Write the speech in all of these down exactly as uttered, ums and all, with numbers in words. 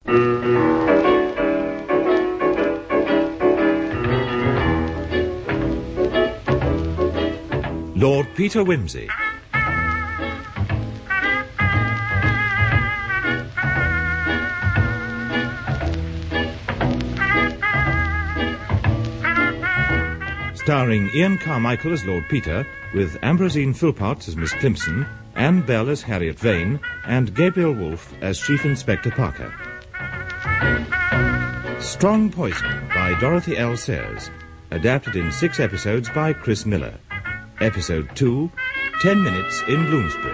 Lord Peter Wimsey. Starring Ian Carmichael as Lord Peter, with Ambrosine Philpotts as Miss Climpson, Anne Bell as Harriet Vane, and Gabriel Wolfe as Chief Inspector Parker. Strong Poison by Dorothy L. Sayers, adapted in six episodes by Chris Miller. Episode two, Ten Minutes in Bloomsbury.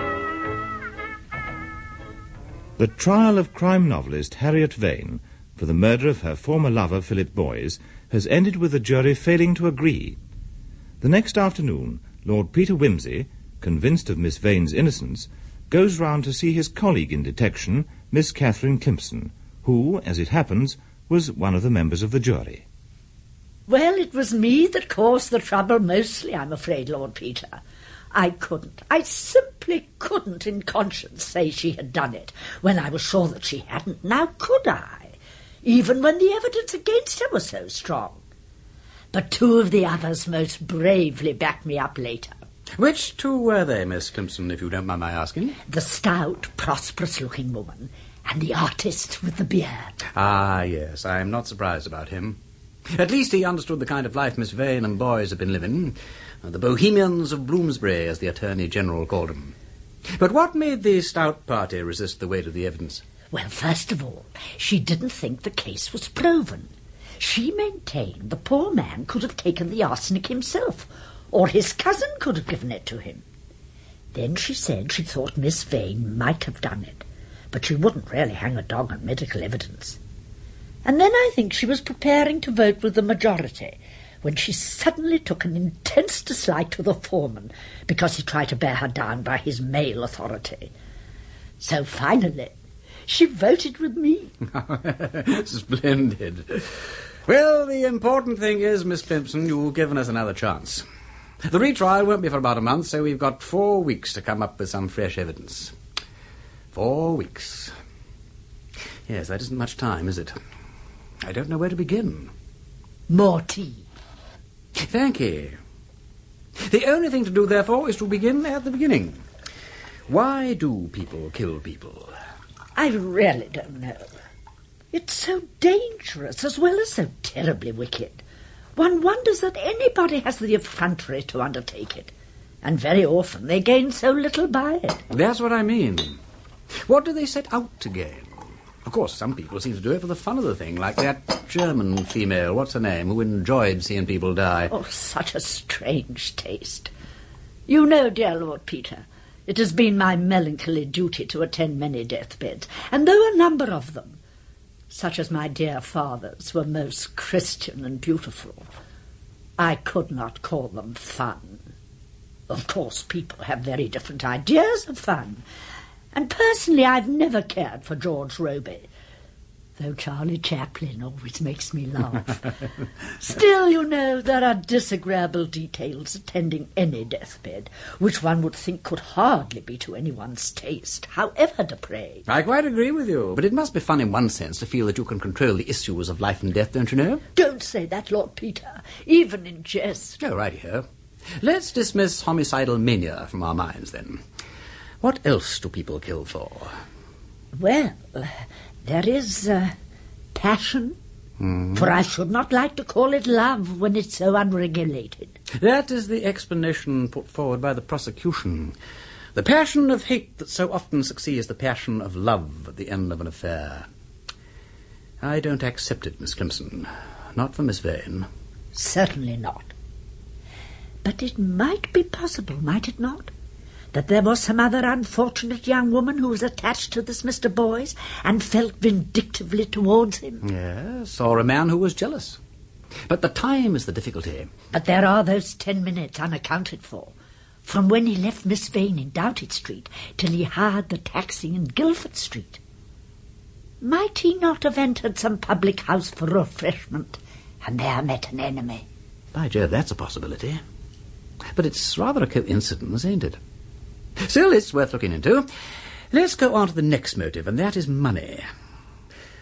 The trial of crime novelist Harriet Vane for the murder of her former lover Philip Boyes has ended with the jury failing to agree. The next afternoon, Lord Peter Wimsey, convinced of Miss Vane's innocence, goes round to see his colleague in detection, Miss Catherine Climpson, who, as it happens, was one of the members of the jury. Well, it was me that caused the trouble mostly, I'm afraid, Lord Peter. I couldn't, I simply couldn't in conscience say she had done it when I was sure that she hadn't. Now, could I? Even when the evidence against her was so strong. But two of the others most bravely backed me up later. Which two were they, Miss Climpson, if you don't mind my asking? The stout, prosperous-looking woman and the artist with the beard. Ah, yes, I am not surprised about him. At least he understood the kind of life Miss Vane and Boyes had been living. The Bohemians of Bloomsbury, as the Attorney-General called them. But what made the stout party resist the weight of the evidence? Well, first of all, she didn't think the case was proven. She maintained the poor man could have taken the arsenic himself, or his cousin could have given it to him. Then she said she thought Miss Vane might have done it, but she wouldn't really hang a dog on medical evidence. And then I think she was preparing to vote with the majority when she suddenly took an intense dislike to the foreman because he tried to bear her down by his male authority. So finally, she voted with me. Splendid. Well, the important thing is, Miss Climpson, you've given us another chance. The retrial won't be for about a month, so we've got four weeks to come up with some fresh evidence. Four weeks. Yes, that isn't much time, is it? I don't know where to begin. More tea. Thank you. The only thing to do, therefore, is to begin at the beginning. Why do people kill people? I really don't know. It's so dangerous as well as so terribly wicked. One wonders that anybody has the effrontery to undertake it. And very often they gain so little by it. That's what I mean. What do they set out to gain? Of course, some people seem to do it for the fun of the thing, like that German female, what's her name, who enjoyed seeing people die. Oh, such a strange taste. You know, dear Lord Peter, it has been my melancholy duty to attend many deathbeds, and though a number of them, such as my dear father's, were most Christian and beautiful, I could not call them fun. Of course, people have very different ideas of fun, and personally I've never cared for George Robey, though Charlie Chaplin always makes me laugh. Still, you know, there are disagreeable details attending any deathbed, which one would think could hardly be to anyone's taste, however depraved. I quite agree with you, but it must be fun in one sense to feel that you can control the issues of life and death, don't you know? Don't say that, Lord Peter, even in jest. Oh, righty-ho. Let's dismiss homicidal mania from our minds, then. What else do people kill for? Well, uh, there is uh, passion, mm. for I should not like to call it love when it's so unregulated. That is the explanation put forward by the prosecution. The passion of hate that so often succeeds the passion of love at the end of an affair. I don't accept it, Miss Climpson. Not for Miss Vane. Certainly not. But it might be possible, might it not, that there was some other unfortunate young woman who was attached to this Mister Boyes and felt vindictively towards him? Yes, or a man who was jealous. But the time is the difficulty. But there are those ten minutes unaccounted for, from when he left Miss Vane in Doughty Street till he hired the taxi in Guildford Street. Might he not have entered some public house for refreshment and there met an enemy? By Jove, that's a possibility. But it's rather a coincidence, ain't it? Still, it's worth looking into. Let's go on to the next motive, and that is money.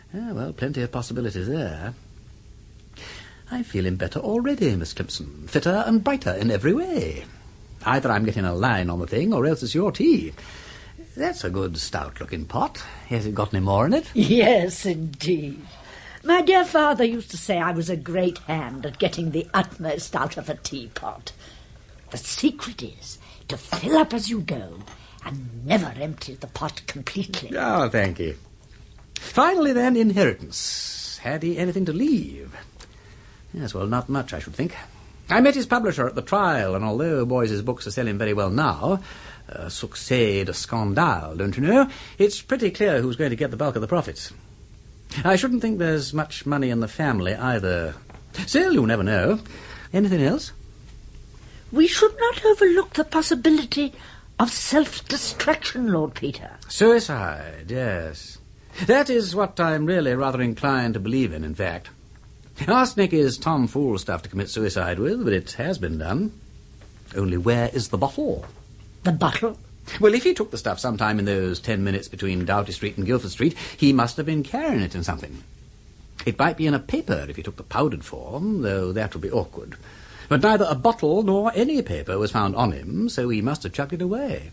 Ah, well, plenty of possibilities there. I feel him better already, Miss Climpson. Fitter and brighter in every way. Either I'm getting a line on the thing, or else it's your tea. That's a good stout-looking pot. Has it got any more in it? Yes, indeed. My dear father used to say I was a great hand at getting the utmost out of a teapot. The secret is to fill up as you go and never empty the pot completely. Oh, thank you. Finally, then, inheritance. Had he anything to leave? Yes, well, not much, I should think. I met his publisher at the trial, and although Boys's books are selling very well now, uh, succès de scandale, don't you know, it's pretty clear who's going to get the bulk of the profits. I shouldn't think there's much money in the family either. Still, you never know. Anything else? We should not overlook the possibility of self-destruction, Lord Peter. Suicide, yes. That is what I'm really rather inclined to believe in, in fact. Arsenic is tomfool stuff to commit suicide with, but it has been done. Only where is the bottle? The bottle? Well, if he took the stuff sometime in those ten minutes between Doughty Street and Guildford Street, he must have been carrying it in something. It might be in a paper if he took the powdered form, though that would be awkward. But neither a bottle nor any paper was found on him, so he must have chucked it away.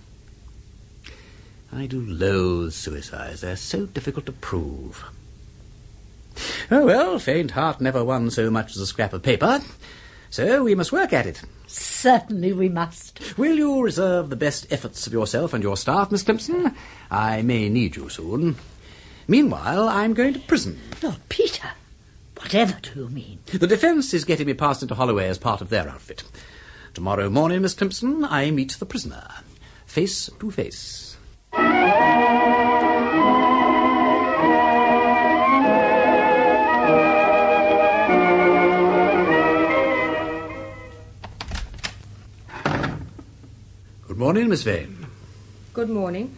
I do loathe suicides. They're so difficult to prove. Oh, well, faint heart never won so much as a scrap of paper, so we must work at it. Certainly we must. Will you reserve the best efforts of yourself and your staff, Miss Climpson? I may need you soon. Meanwhile, I'm going to prison. Lord Peter, whatever do you mean? The defence is getting me passed into Holloway as part of their outfit. Tomorrow morning, Miss Climpson, I meet the prisoner, face to face. Good morning, Miss Vane. Good morning.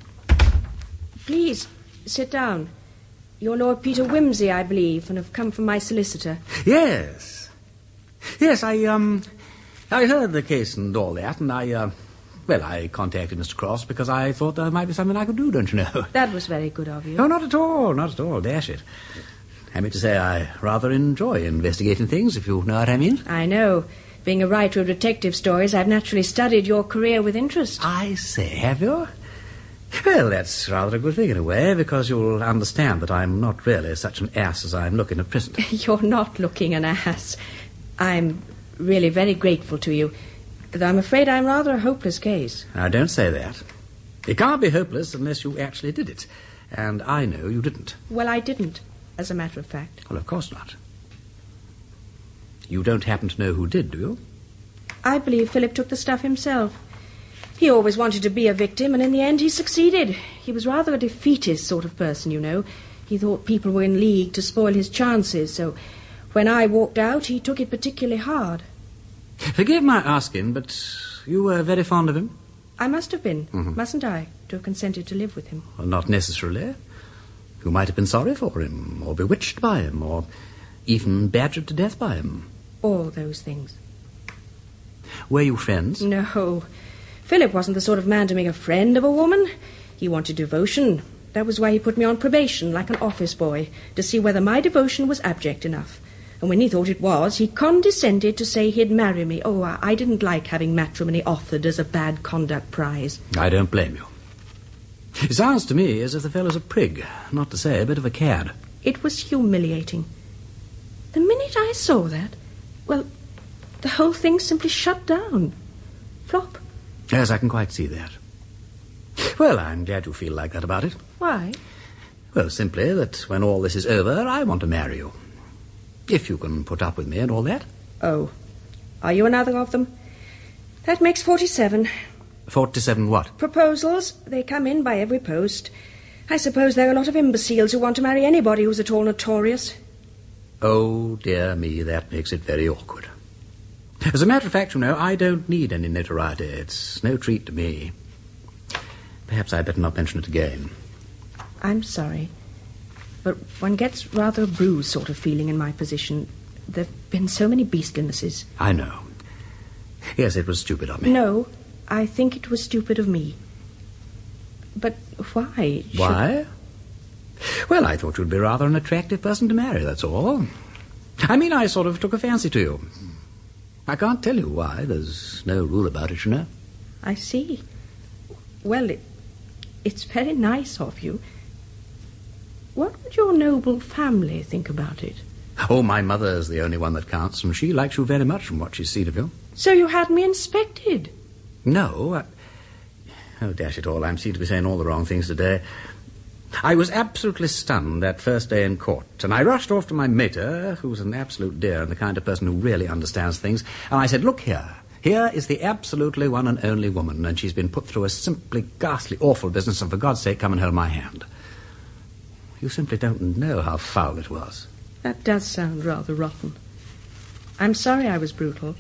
Please, sit down. You're Lord Peter Wimsey, I believe, and have come from my solicitor. Yes. Yes, I, um... I heard the case and all that, and I, uh... Well, I contacted Mister Cross because I thought there might be something I could do, don't you know? That was very good of you. No, not at all, not at all, dash it. I mean to say I rather enjoy investigating things, if you know what I mean. I know. Being a writer of detective stories, I've naturally studied your career with interest. I say, have you? Well, that's rather a good thing in a way, because you'll understand that I'm not really such an ass as I'm looking at present. You're not looking an ass. I'm really very grateful to you, though I'm afraid I'm rather a hopeless case. Now, don't say that. It can't be hopeless unless you actually did it, and I know you didn't. Well, I didn't, as a matter of fact. Well, of course not. You don't happen to know who did, do you? I believe Philip took the stuff himself. He always wanted to be a victim, and in the end he succeeded. He was rather a defeatist sort of person, you know. He thought people were in league to spoil his chances, so when I walked out, he took it particularly hard. Forgive my asking, but you were very fond of him? I must have been, mm-hmm. mustn't I, to have consented to live with him? Well, not necessarily. You might have been sorry for him, or bewitched by him, or even badgered to death by him. All those things. Were you friends? No. Philip wasn't the sort of man to make a friend of a woman. He wanted devotion. That was why he put me on probation, like an office boy, to see whether my devotion was abject enough. And when he thought it was, he condescended to say he'd marry me. Oh, I didn't like having matrimony offered as a bad conduct prize. I don't blame you. It sounds to me as if the fellow's a prig, not to say a bit of a cad. It was humiliating. The minute I saw that, well, the whole thing simply shut down. Flop. Yes, I can quite see that. Well, I'm glad you feel like that about it. Why? Well, simply that when all this is over, I want to marry you. If you can put up with me and all that. Oh. Are you another of them? That makes forty-seven. Forty-seven what? Proposals. They come in by every post. I suppose there are a lot of imbeciles who want to marry anybody who's at all notorious. Oh, dear me, that makes it very awkward. As a matter of fact, you know, I don't need any notoriety. It's no treat to me. Perhaps I'd better not mention it again. I'm sorry. But one gets rather a bruised sort of feeling in my position. There have been so many beastlinesses. I know. Yes, it was stupid of me. No, I think it was stupid of me. But why? Why? Well, I thought you'd be rather an attractive person to marry, that's all. I mean, I sort of took a fancy to you. I can't tell you why. There's no rule about it, you know. I see. Well, it, it's very nice of you. What would your noble family think about it? Oh, my mother's the only one that counts, and she likes you very much from what she's seen of you. So you had me inspected? No. I... Oh, dash it all, I seem to be saying all the wrong things today. I was absolutely stunned that first day in court, and I rushed off to my mater, who's an absolute dear and the kind of person who really understands things, and I said, look here, here is the absolutely one and only woman, and she's been put through a simply ghastly awful business, and for God's sake, come and hold my hand. You simply don't know how foul it was. That does sound rather rotten. I'm sorry I was brutal.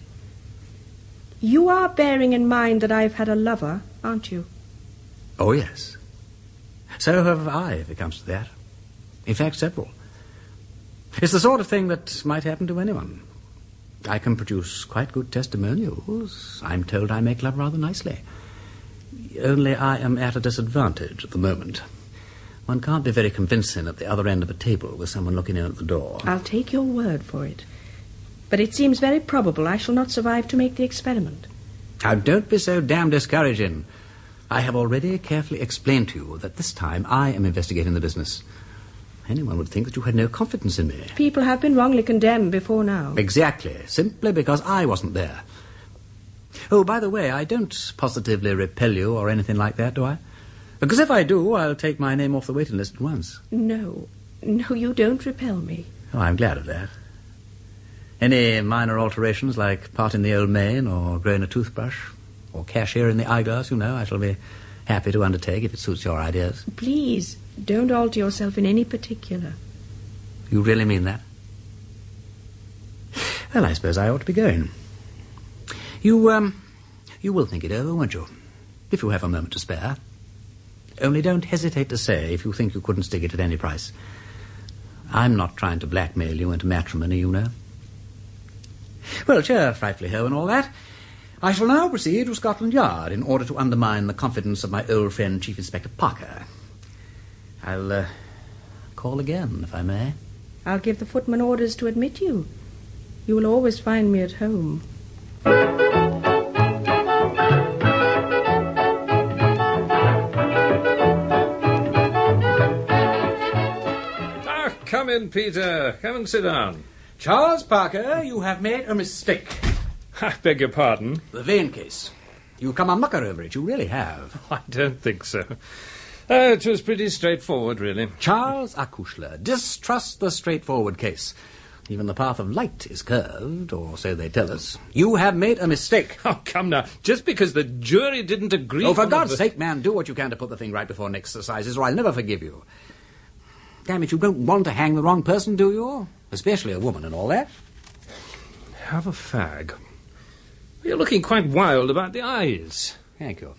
You are bearing in mind that I've had a lover, aren't you? Oh, yes. So have I, if it comes to that. In fact, several. It's the sort of thing that might happen to anyone. I can produce quite good testimonials. I'm told I make love rather nicely. Only I am at a disadvantage at the moment. One can't be very convincing at the other end of a table with someone looking in at the door. I'll take your word for it. But it seems very probable I shall not survive to make the experiment. Now, don't be so damn discouraging. I have already carefully explained to you that this time I am investigating the business. Anyone would think that you had no confidence in me. People have been wrongly condemned before now. Exactly, simply because I wasn't there. Oh, by the way, I don't positively repel you or anything like that, do I? Because if I do, I'll take my name off the waiting list at once. No, no, you don't repel me. Oh, I'm glad of that. Any minor alterations, like parting the old mane or growing a toothbrush or cashier in the eyeglass, you know, I shall be happy to undertake if it suits your ideas. Please, don't alter yourself in any particular. You really mean that? Well, I suppose I ought to be going. You, um, you will think it over, won't you? If you have a moment to spare. Only don't hesitate to say if you think you couldn't stick it at any price. I'm not trying to blackmail you into matrimony, you know. Well, cheer, frightfully ho and all that. I shall now proceed to Scotland Yard in order to undermine the confidence of my old friend Chief Inspector Parker. I'll uh, call again, if I may. I'll give the footman orders to admit you. You will always find me at home. Ah, come in, Peter. Come and sit down. Charles Parker, you have made a mistake. I beg your pardon? The Vane case. You've come a mucker over it, you really have. I don't think so. Uh, it was pretty straightforward, really. Charles Acushla, distrust the straightforward case. Even the path of light is curved, or so they tell us. You have made a mistake. Oh, come now. Just because the jury didn't agree... Oh, for God's the... sake, man, do what you can to put the thing right before next exercises, or I'll never forgive you. Damn it, you don't want to hang the wrong person, do you? Especially a woman and all that. Have a fag. You're looking quite wild about the eyes. Thank you.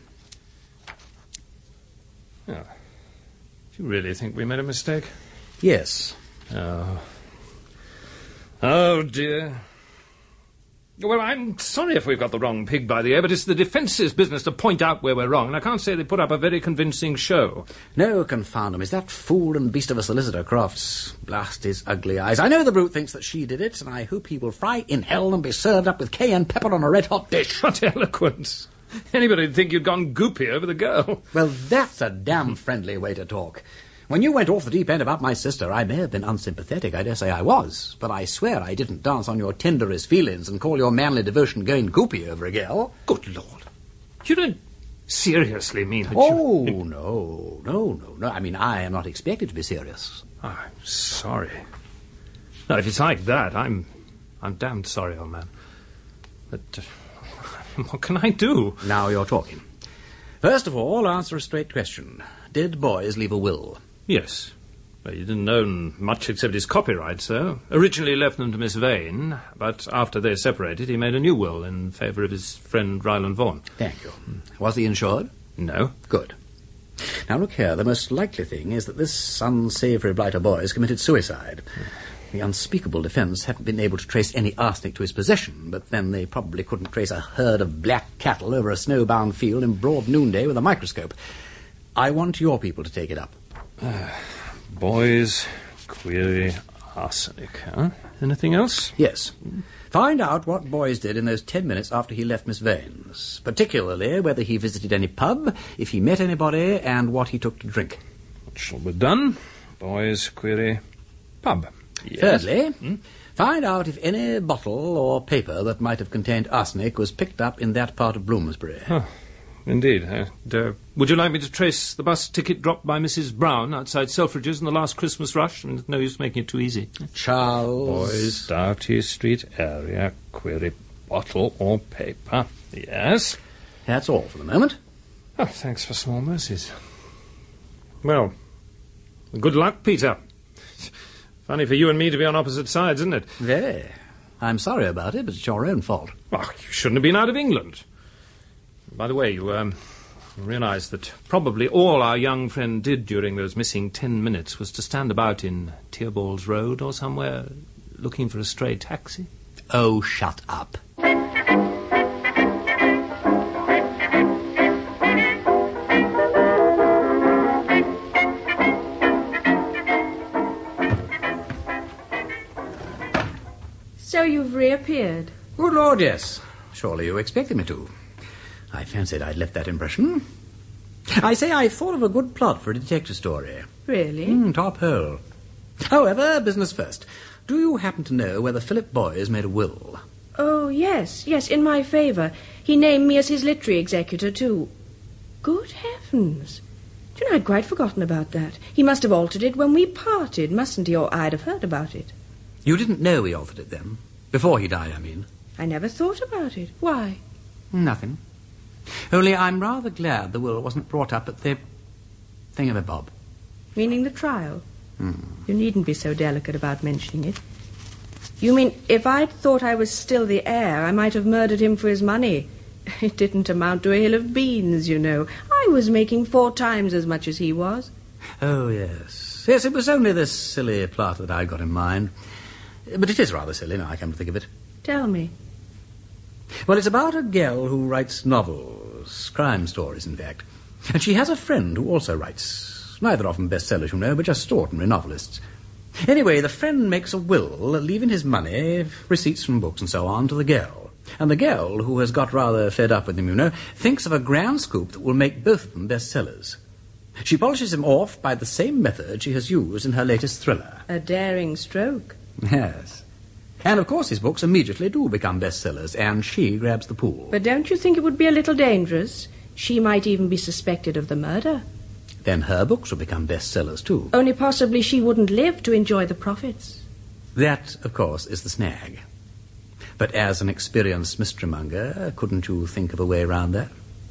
Oh. Do you really think we made a mistake? Yes. Oh. Oh, dear. Well, I'm sorry if we've got the wrong pig by the ear, but it's the defence's business to point out where we're wrong, and I can't say they put up a very convincing show. No, confound him. Is that fool and beast of a solicitor, Crofts? Blast his ugly eyes. I know the brute thinks that she did it, and I hope he will fry in hell and be served up with cayenne pepper on a red-hot dish. What eloquence. Anybody'd think you'd gone goopy over the girl. Well, that's a damn friendly way to talk. When you went off the deep end about my sister, I may have been unsympathetic, I dare say I was, but I swear I didn't dance on your tenderest feelings and call your manly devotion going goopy over a girl. Good Lord. You don't seriously mean that oh, you... Oh, no, no, no, no. I mean, I am not expected to be serious. I'm sorry. Now, if it's like that, I'm... I'm damned sorry, old man. But uh, what can I do? Now you're talking. First of all, answer a straight question. Did Boys leave a will? Yes. Well, he didn't own much except his copyrights, though. Originally left them to Miss Vane, but after they separated, he made a new will in favour of his friend Ryland Vaughan. Thank you. Was he insured? No. Good. Now, look here. The most likely thing is that this unsavoury blighter Boys committed suicide. The unspeakable defence haven't been able to trace any arsenic to his possession, but then they probably couldn't trace a herd of black cattle over a snowbound field in broad noonday with a microscope. I want your people to take it up. Uh, Boys query arsenic, huh? Anything else? Yes. Find out what Boys did in those ten minutes after he left Miss Vane's, particularly whether he visited any pub, if he met anybody, and what he took to drink. That shall be done. Boys query pub. Yes. Thirdly, Hmm? find out if any bottle or paper that might have contained arsenic was picked up in that part of Bloomsbury. Oh, indeed. Uh, d- would you like me to trace the bus ticket dropped by Missus Brown outside Selfridge's in the last Christmas rush? I mean, there's no use making it too easy. Charles... Boys, Doughty Street area, query bottle or paper. Yes? That's all for the moment. Oh, thanks for small mercies. Well, good luck, Peter. Funny for you and me to be on opposite sides, isn't it? Very. I'm sorry about it, but it's your own fault. Well, you shouldn't have been out of England. By the way, you um, realise that probably all our young friend did during those missing ten minutes was to stand about in Tearballs Road or somewhere looking for a stray taxi? Oh, shut up. So you've reappeared. Good Lord, yes. Surely you expected me to. I fancied I'd left that impression. I say I thought of a good plot for a detective story. Really? Mm, top hole. However, business first. Do you happen to know whether Philip Boys made a will? Oh, yes, yes, in my favour. He named me as his literary executor, too. Good heavens. Do you know, I'd quite forgotten about that. He must have altered it when we parted, mustn't he? Or I'd have heard about it. You didn't know he altered it then? Before he died, I mean. I never thought about it. Why? Nothing. Only I'm rather glad the will wasn't brought up at the thingamabob. Meaning the trial? Hmm. You needn't be so delicate about mentioning it. You mean if I'd thought I was still the heir, I might have murdered him for his money? It didn't amount to a hill of beans, you know. I was making four times as much as he was. Oh, yes. Yes, it was only this silly plot that I got in mind. But it is rather silly, now I come to think of it. Tell me. Well, it's about a girl who writes novels, crime stories, in fact. And she has a friend who also writes. Neither of them bestsellers, you know, but just ordinary novelists. Anyway, the friend makes a will, leaving his money, receipts from books and so on, to the girl. And the girl, who has got rather fed up with him, you know, thinks of a grand scoop that will make both of them bestsellers. She polishes him off by the same method she has used in her latest thriller. A daring stroke. Yes. And, of course, his books immediately do become bestsellers, and she grabs the pool. But don't you think it would be a little dangerous? She might even be suspected of the murder. Then her books will become bestsellers, too. Only possibly she wouldn't live to enjoy the profits. That, of course, is the snag. But as an experienced mysterymonger, couldn't you think of a way around that?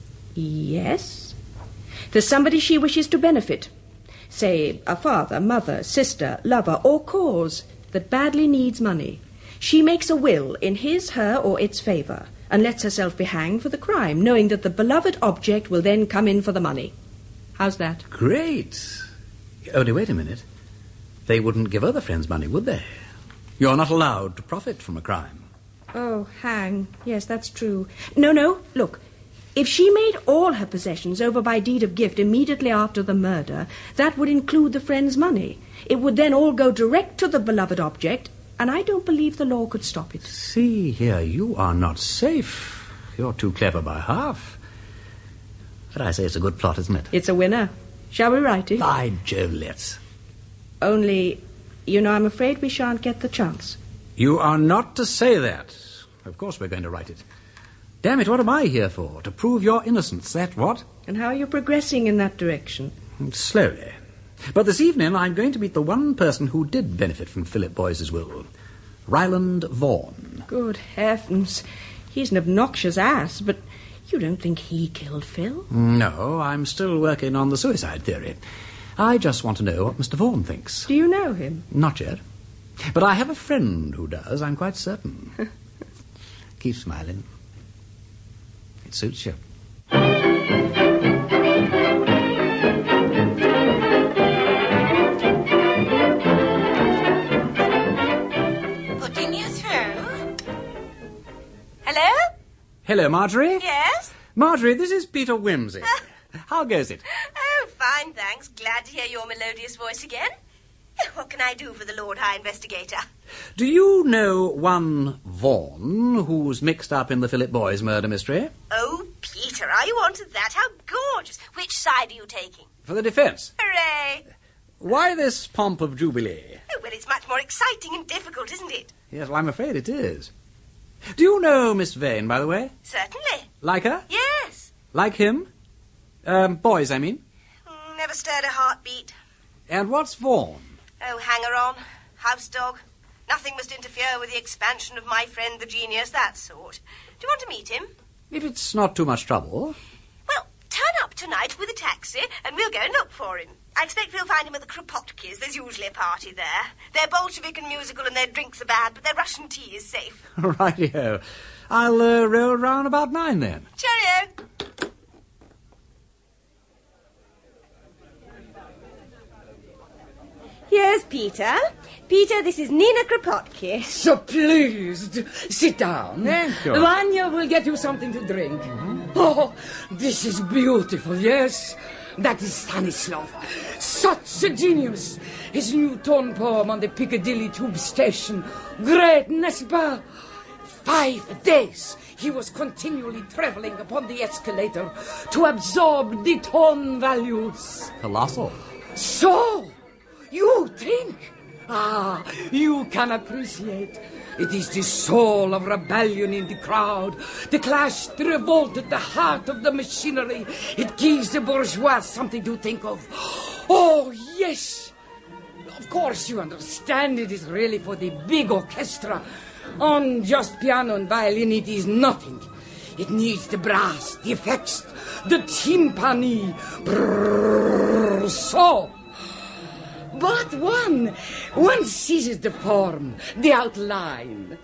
Yes. There's somebody she wishes to benefit. Say, a father, mother, sister, lover, or cause that badly needs money. She makes a will in his, her, or its favour, and lets herself be hanged for the crime, knowing that the beloved object will then come in for the money. How's that? Great. Only wait a minute. They wouldn't give other friends money, would they? You're not allowed to profit from a crime. Oh, hang. Yes, that's true. No, no, look. If she made all her possessions over by deed of gift immediately after the murder, that would include the friend's money. It would then all go direct to the beloved object, and I don't believe the law could stop it. See here, you are not safe. You're too clever by half. But I say it's a good plot, isn't it? It's a winner. Shall we write it? By Jove, let's. Only, you know, I'm afraid we shan't get the chance. You are not to say that. Of course we're going to write it. Damn it, what am I here for? To prove your innocence, that what? And how are you progressing in that direction? Slowly. But this evening I'm going to meet the one person who did benefit from Philip Boyce's will. Ryland Vaughan. Good heavens. He's an obnoxious ass, but you don't think he killed Phil? No, I'm still working on the suicide theory. I just want to know what Mister Vaughan thinks. Do you know him? Not yet. But I have a friend who does, I'm quite certain. Keep smiling. It suits you. Putting you through. Hello? Hello, Marjorie. Yes? Marjorie, this is Peter Wimsey. How goes it? Oh, fine, thanks. Glad to hear your melodious voice again. What can I do for the Lord High Investigator? Do you know one Vaughan who's mixed up in the Philip Boyes murder mystery? Oh, Peter, are you on to that? How gorgeous. Which side are you taking? For the defence. Hooray! Why this pomp of jubilee? Oh, well, it's much more exciting and difficult, isn't it? Yes, well, I'm afraid it is. Do you know Miss Vane, by the way? Certainly. Like her? Yes. Like him? Um, Boys, I mean. Mm, never stirred a heartbeat. And what's Vaughan? Oh, hanger-on, house dog. Nothing must interfere with the expansion of my friend the genius, that sort. Do you want to meet him? If it's not too much trouble. Well, turn up tonight with a taxi and we'll go and look for him. I expect we'll find him at the Kropotki's. There's usually a party there. They're Bolshevik and musical and their drinks are bad, but their Russian tea is safe. Rightio. I'll uh, roll round about nine then. Cheerio. Here's Peter. Peter, this is Nina Kropotki. So pleased. Sit down. Thank you. Vanya will get you something to drink. Mm-hmm. Oh, this is beautiful, yes? That is Stanislav. Such a genius. His new tone poem on the Piccadilly tube station. Great, n'est-ce pas? Five days he was continually travelling upon the escalator to absorb the tone values. Colossal. So, you think? Ah, you can appreciate. It is the soul of rebellion in the crowd. The clash, the revolt at the heart of the machinery. It gives the bourgeois something to think of. Oh, yes. Of course, you understand it is really for the big orchestra. On just piano and violin, it is nothing. It needs the brass, the effects, the timpani. Brrr, so... But one, one seizes the form, the outline.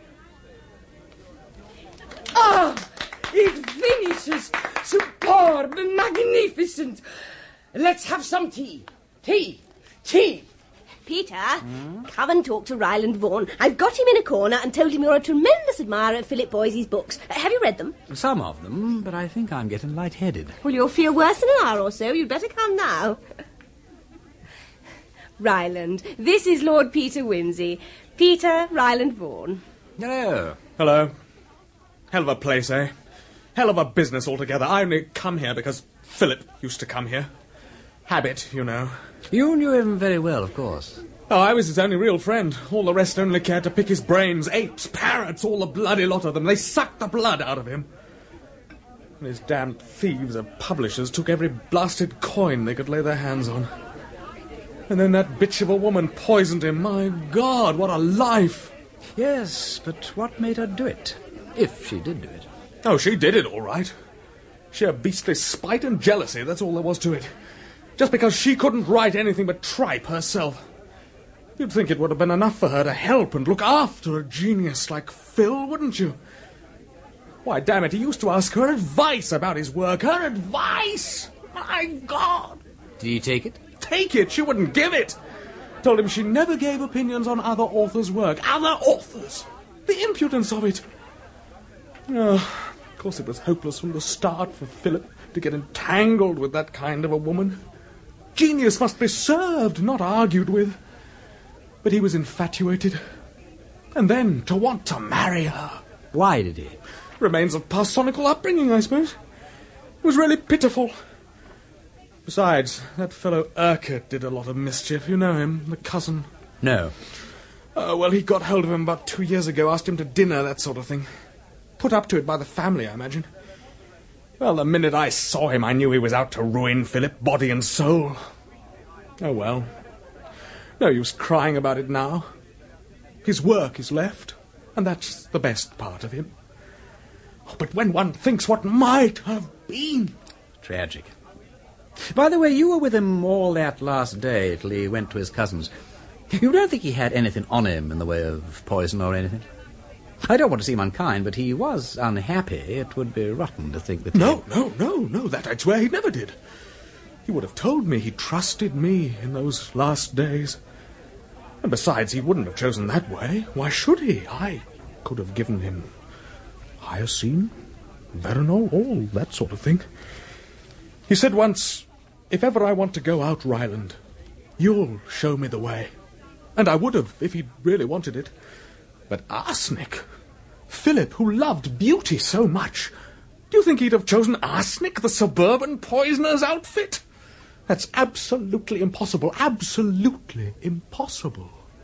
Ah, it finishes superb, magnificent. Let's have some tea. Tea, tea. Peter, hmm? Come and talk to Ryland Vaughan. I've got him in a corner and told him you're a tremendous admirer of Philip Boyes' books. Uh, have you read them? Some of them, but I think I'm getting lightheaded. Well, you'll feel worse in an hour or so. You'd better come now. Ryland, this is Lord Peter Wimsey. Peter Ryland Vaughan. Hello. Hello. Hell of a place, eh? Hell of a business altogether. I only come here because Philip used to come here. Habit, you know. You knew him very well, of course. Oh, I was his only real friend. All the rest only cared to pick his brains. Apes, parrots, all the bloody lot of them. They sucked the blood out of him. And his damned thieves of publishers took every blasted coin they could lay their hands on. And then that bitch of a woman poisoned him. My God, what a life! Yes, but what made her do it? If she did do it. Oh, she did it, all right. Sheer beastly spite and jealousy, that's all there was to it. Just because she couldn't write anything but tripe herself. You'd think it would have been enough for her to help and look after a genius like Phil, wouldn't you? Why, damn it, he used to ask her advice about his work. Her advice! My God! Did he take it? Take it? She wouldn't give it. Told him she never gave opinions on other authors' work. Other authors! The impudence of it! Oh, of course it was hopeless from the start for Philip to get entangled with that kind of a woman. Genius must be served, not argued with. But he was infatuated. And then to want to marry her. Why did he? Remains of parsonical upbringing, I suppose. It was really pitiful. Besides, that fellow Urquhart did a lot of mischief. You know him, the cousin. No. Oh, well, he got hold of him about two years ago, asked him to dinner, that sort of thing. Put up to it by the family, I imagine. Well, the minute I saw him, I knew he was out to ruin Philip, body and soul. Oh, well. No use crying about it now. His work is left, and that's the best part of him. Oh, but when one thinks what might have been... Tragic. By the way, you were with him all that last day till he went to his cousin's. You don't think he had anything on him in the way of poison or anything? I don't want to seem unkind, but he was unhappy. It would be rotten to think that... No, he... no, no, no, that I'd swear he never did. He would have told me he trusted me in those last days. And besides, he wouldn't have chosen that way. Why should he? I could have given him hyoscine, veronal, all that sort of thing. He said once, if ever I want to go out, Ryland, You'll show me the way. And I would have, if he'd really wanted it. But arsenic? Philip, who loved beauty so much, do you think he'd have chosen arsenic, the suburban poisoner's outfit? That's absolutely impossible. Absolutely impossible.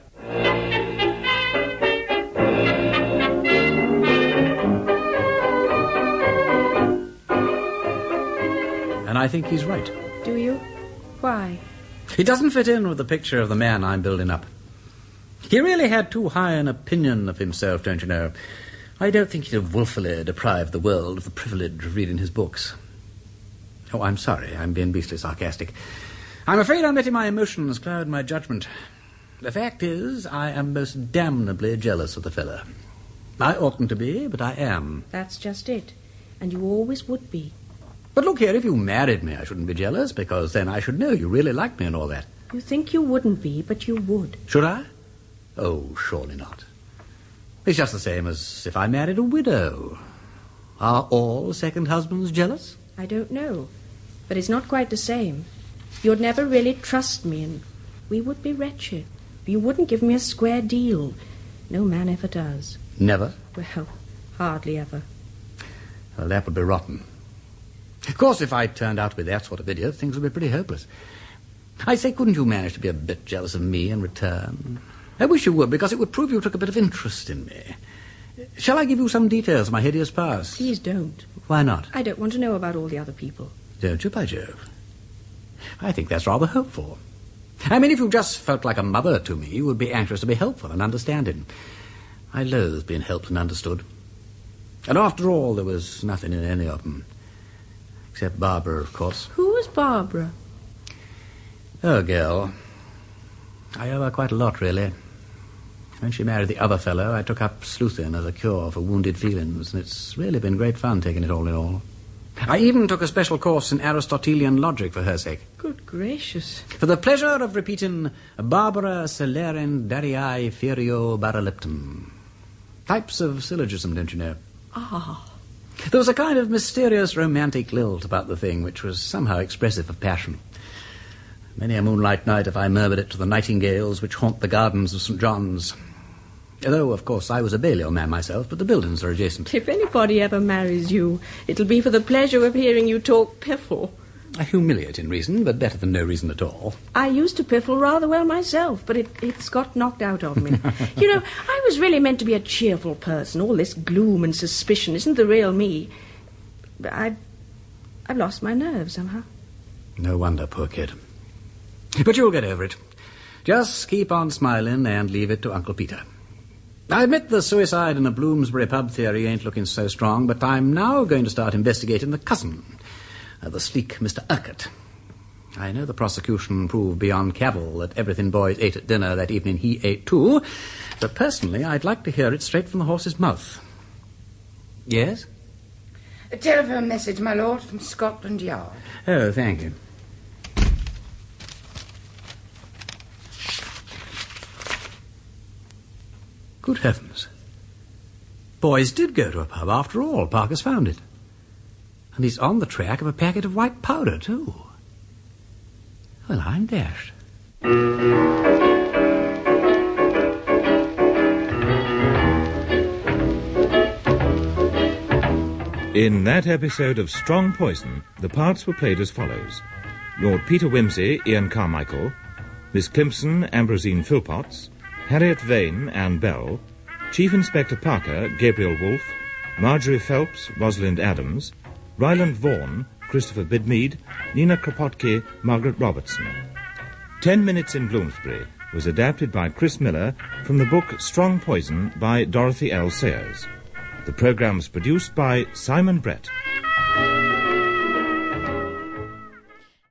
And I think he's right. Do you? Why? He doesn't fit in with the picture of the man I'm building up. He really had too high an opinion of himself, don't you know? I don't think he'd have wilfully deprived the world of the privilege of reading his books. Oh, I'm sorry, I'm being beastly sarcastic. I'm afraid I'm letting my emotions cloud my judgment. The fact is, I am most damnably jealous of the fellow. I oughtn't to be, but I am. That's just it. And you always would be. But look here, if you married me, I shouldn't be jealous, because then I should know you really liked me and all that. You think you wouldn't be, but you would. Should I? Oh, surely not. It's just the same as if I married a widow. Are all second husbands jealous? I don't know. But it's not quite the same. You'd never really trust me, and we would be wretched. You wouldn't give me a square deal. No man ever does. Never? Well, hardly ever. Well, that would be rotten. Of course, if I turned out to be that sort of idiot, things would be pretty hopeless. I say, couldn't you manage to be a bit jealous of me in return? I wish you would, because it would prove you took a bit of interest in me. Shall I give you some details of my hideous past? Please don't. Why not? I don't want to know about all the other people. Don't you, by Jove? I think that's rather hopeful. I mean, if you just felt like a mother to me, you would be anxious to be helpful and understanding. I loathe being helped and understood. And after all, there was nothing in any of them. Except Barbara, of course. Who was Barbara? Oh, girl. I owe her quite a lot, really. When she married the other fellow, I took up sleuthing as a cure for wounded feelings, and it's really been great fun taking it all in all. I even took a special course in Aristotelian logic for her sake. Good gracious. For the pleasure of repeating Barbara Celeren Darii Ferio Baraliptum. Types of syllogism, don't you know? Ah. There was a kind of mysterious romantic lilt about the thing which was somehow expressive of passion. Many a moonlight night have I murmured it to the nightingales which haunt the gardens of Saint John's. Though, of course, I was a Balliol man myself, but the buildings are adjacent. If anybody ever marries you, it'll be for the pleasure of hearing you talk piffle. A humiliating reason, but better than no reason at all. I used to piffle rather well myself, but it, it's got knocked out of me. You know, I was really meant to be a cheerful person. All this gloom and suspicion isn't the real me. I've, I've lost my nerve somehow. No wonder, poor kid. But you'll get over it. Just keep on smiling and leave it to Uncle Peter. I admit the suicide in a Bloomsbury pub theory ain't looking so strong, but I'm now going to start investigating the cousin, uh, the sleek Mister Urquhart. I know the prosecution proved beyond cavil that everything boys ate at dinner that evening he ate too, but personally I'd like to hear it straight from the horse's mouth. Yes? A telephone message, my lord, from Scotland Yard. Oh, thank you. Good heavens. Boys did go to a pub after all. Parker's found it. And he's on the track of a packet of white powder, too. Well, I'm dashed. In that episode of Strong Poison, the parts were played as follows. Lord Peter Wimsey, Ian Carmichael, Miss Climpson, Ambrosine Philpotts, Harriet Vane, Anne Bell, Chief Inspector Parker, Gabriel Wolfe, Marjorie Phelps, Rosalind Adams, Ryland Vaughan, Christopher Bidmead, Nina Kropotki, Margaret Robertson. Ten Minutes in Bloomsbury was adapted by Chris Miller from the book Strong Poison by Dorothy L. Sayers. The programme was produced by Simon Brett.